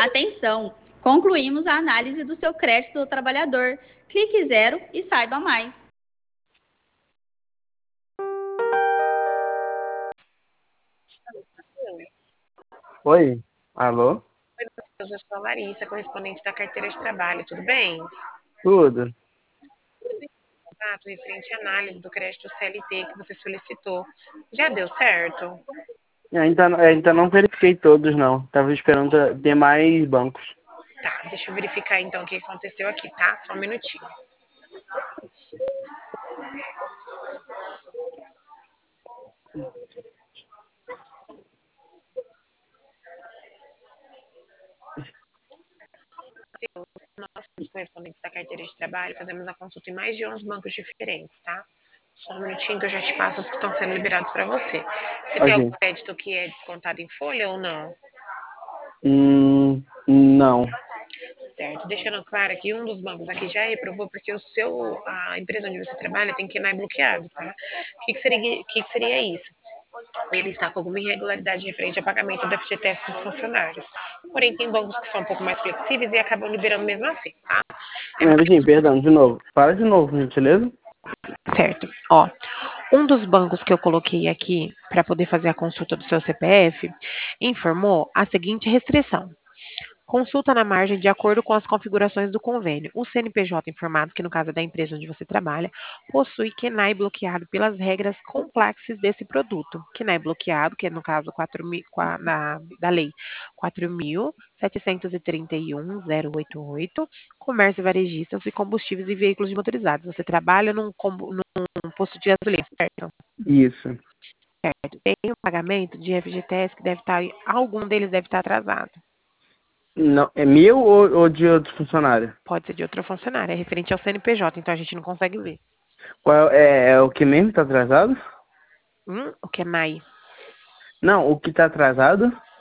Atenção! Concluímos a análise do seu crédito do trabalhador. Clique 0 e saiba mais. Oi, alô? Oi, Matheus, eu sou a Larissa, correspondente da carteira de trabalho, tudo bem? Tudo? Contato referente à análise do crédito CLT que você solicitou. Já deu certo? Ainda não verifiquei todos, não. Tava esperando ter mais bancos. Tá, deixa eu verificar então o que aconteceu aqui, tá? Só um minutinho. Nós, os correspondentes da carteira de trabalho, fazemos a consulta em mais de 11 bancos diferentes, tá? Só um minutinho que eu já te passo os que estão sendo liberados para você. Você tem algum Ok. crédito que é descontado em folha ou não? Não. Certo. Deixando claro que um dos bancos aqui já reprovou porque a empresa onde você trabalha tem KNAI bloqueado, tá? O que seria isso? Ele está com alguma irregularidade referente ao pagamento do FGTS dos funcionários. Porém, tem bancos que são um pouco mais flexíveis e acabam liberando mesmo assim, tá? É Mas, assim, mais perdão, de novo. Fala de novo, gentileza. certo. Ó, um dos bancos que eu coloquei aqui para poder fazer a consulta do seu CPF informou a seguinte restrição: consulta na margem de acordo com as configurações do convênio. O CNPJ informado, que no caso é da empresa onde você trabalha, possui KNAI bloqueado pelas regras complexes desse produto. KNAI bloqueado, que é no caso 4.000 da lei 4.731.088, comércio varejistas e combustíveis e veículos motorizados. Você trabalha num posto de gasolina, certo? Isso. Certo. Tem o pagamento de FGTS que deve estar, algum deles deve estar atrasado. Não, é meu ou de outro funcionário? Pode ser de outra funcionária, é referente ao CNPJ, então a gente não consegue ver. Qual é o que mesmo tá atrasado? O que é MAI? Não, o que tá atrasado?